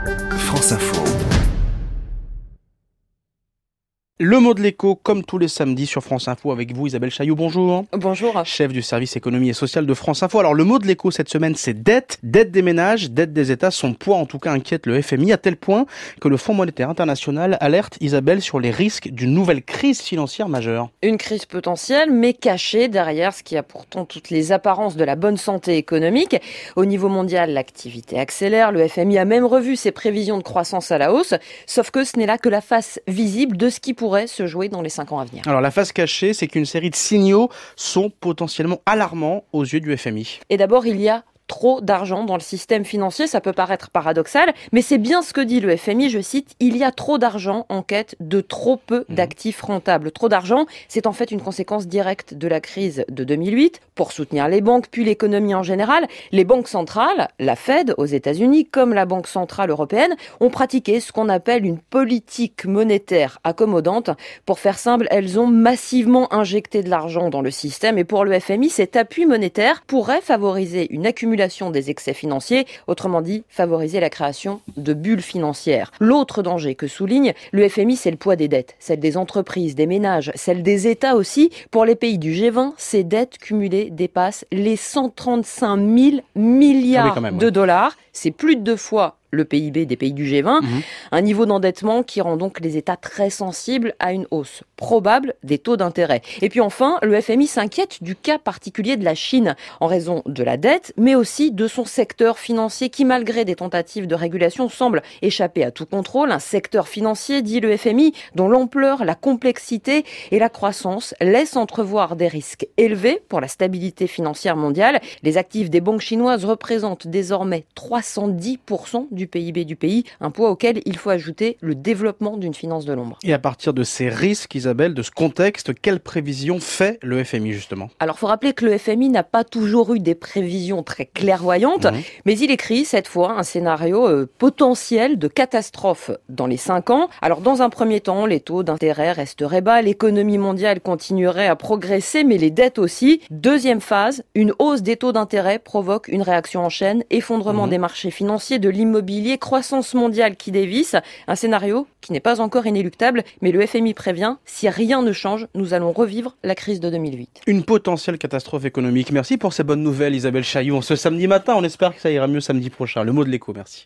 France Info. Le mot de l'écho, comme tous les samedis sur France Info, avec vous Isabelle Chailloux, bonjour. Bonjour. Chef du service économie et social de France Info. Alors le mot de l'écho cette semaine, c'est dette. Dette des ménages, dette des États. Son poids en tout cas inquiète le FMI à tel point que le Fonds monétaire international alerte Isabelle sur les risques d'une nouvelle crise financière majeure. Une crise potentielle, mais cachée derrière ce qui a pourtant toutes les apparences de la bonne santé économique. Au niveau mondial, l'activité accélère. Le FMI a même revu ses prévisions de croissance à la hausse. Sauf que ce n'est là que la face visible de ce qui pourrait se jouer dans les 5 ans à venir. Alors la face cachée, c'est qu'une série de signaux sont potentiellement alarmants aux yeux du FMI. Et d'abord, il y a trop d'argent dans le système financier, ça peut paraître paradoxal, mais c'est bien ce que dit le FMI, je cite, il y a trop d'argent en quête de trop peu d'actifs rentables. Trop d'argent, c'est en fait une conséquence directe de la crise de 2008. Pour soutenir les banques, puis l'économie en général, les banques centrales, la Fed aux États-Unis, comme la Banque centrale européenne, ont pratiqué ce qu'on appelle une politique monétaire accommodante. Pour faire simple, elles ont massivement injecté de l'argent dans le système et pour le FMI, cet appui monétaire pourrait favoriser une accumulation des excès financiers, autrement dit, favoriser la création de bulles financières. L'autre danger que souligne le FMI, c'est le poids des dettes, celle des entreprises, des ménages, celle des États aussi. Pour les pays du G20, ces dettes cumulées dépassent les 135 000 milliards de dollars. C'est plus de 2 fois le PIB des pays du G20, un niveau d'endettement qui rend donc les États très sensibles à une hausse probable des taux d'intérêt. Et puis enfin, le FMI s'inquiète du cas particulier de la Chine en raison de la dette, mais aussi de son secteur financier qui, malgré des tentatives de régulation, semble échapper à tout contrôle. Un secteur financier, dit le FMI, dont l'ampleur, la complexité et la croissance laissent entrevoir des risques élevés pour la stabilité financière mondiale. Les actifs des banques chinoises représentent désormais 310% du PIB du pays, un poids auquel il faut ajouter le développement d'une finance de l'ombre. Et à partir de ces risques, Isabelle, de ce contexte, quelle prévision fait le FMI justement ? Alors, il faut rappeler que le FMI n'a pas toujours eu des prévisions très clairvoyantes, mais il écrit cette fois un scénario potentiel de catastrophe dans les 5 ans. Alors, dans un premier temps, les taux d'intérêt resteraient bas, l'économie mondiale continuerait à progresser, mais les dettes aussi. Deuxième phase, une hausse des taux d'intérêt provoque une réaction en chaîne, effondrement des marchés financiers, de l'immobilier, croissance mondiale qui dévisse, un scénario qui n'est pas encore inéluctable, mais le FMI prévient, si rien ne change, nous allons revivre la crise de 2008. Une potentielle catastrophe économique. Merci pour ces bonnes nouvelles Isabelle Chailloux. Ce samedi matin, on espère que ça ira mieux samedi prochain. Le mot de l'écho, merci.